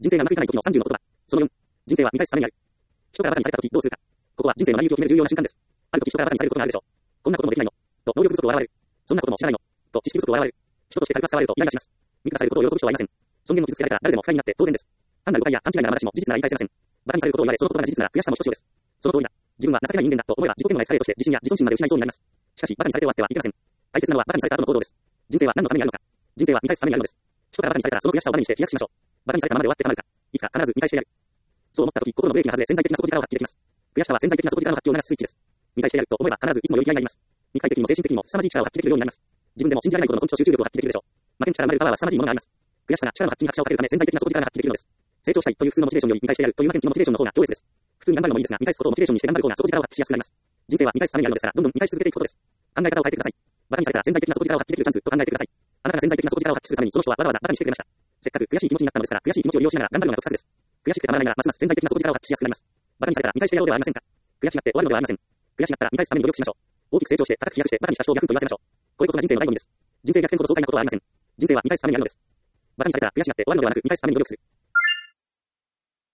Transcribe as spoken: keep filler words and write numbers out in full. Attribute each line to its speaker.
Speaker 1: 人生がうまくいかない時のさんじゅうの言葉。そのよん。人生は見返すためにある。人からバカにされた時どうするか。ここは人生の成り行きを決める重要な瞬間です。ある時人からバカにされることがあるでしょう。こんなこともできないの。と能力不足を笑われる。そんなことも知らないの。と知識不足を笑われる。人として軽く扱われるとイライラします。見下されることを喜ぶ人はいません。尊厳を傷つけられたら誰でも不快になって当然です。単なる誤解や勘違いな話も事実なら言い返せません。バカにされることを言われ、そのことが事実なら悔しさもひとしおです。その通りだ。自分は情けない人間だと思えば自己嫌悪なエスカレートして自信や自尊心まで失いそうになります。しかし、バカにされて終わってはいけません。大切なのはバカにされた後の行動です。人生は何のためにあるのか。人生は見返すためにあるのです。人からバカにされたらその悔しさをバネにして飛躍しましょう。バカにされたままで終わってたまるか。いつか必ず見返してやる。そう思ったとき、心のブレーキが外れ潜在的な底力を発揮できます。悔しさは潜在的な底力の発揮を促すスイッチです。見返してやると思えば必ずいつもより気合いがあります。肉体的にも精神的にも凄まじい力を発揮できるようになります。自分でも信じられないほどの根気と集中力を発揮できるでしょう。負けん力生まれるパワーは凄まじいものがあります。悔しさが力の発揮に拍車をかけるため潜在的な底力が発揮できるのです。成長したいという普通のモチベーションより見返してやるという負けん気のモチベーションの方が強烈です。普通に頑張るのもいいですが、見返すことをモチベーションにして頑張る方が底力を発揮しやすくなります。人生は見返すためにあるのですから、どんどん見返し続けていくことです。考え方を変えてください。バカにされたら潜在的な底力を発揮できるチャンスと考えてください。あなたが潜在的な底力を発揮するためにその人はわざわざバカにしてくれました。せっかく悔しい気持ちになったのですから、悔しい気持ちを利用しながら頑張るのが得策です。悔しくてたまらないならますます潜在的な底力を発揮しやすくなります。バカにされたら見返してやろうではありませんか。悔しがって終わるのではありません。悔しがったら見返すために努力しましょう。大きく成長して高く飛躍してバカにした人を逆と言わせましょう。これこそが人生の醍醐味です。人生逆転ほど爽快なことはありません。人生は見返すためにあるのです。バカにされたら悔しがって終わるのではなく見返すために努力する。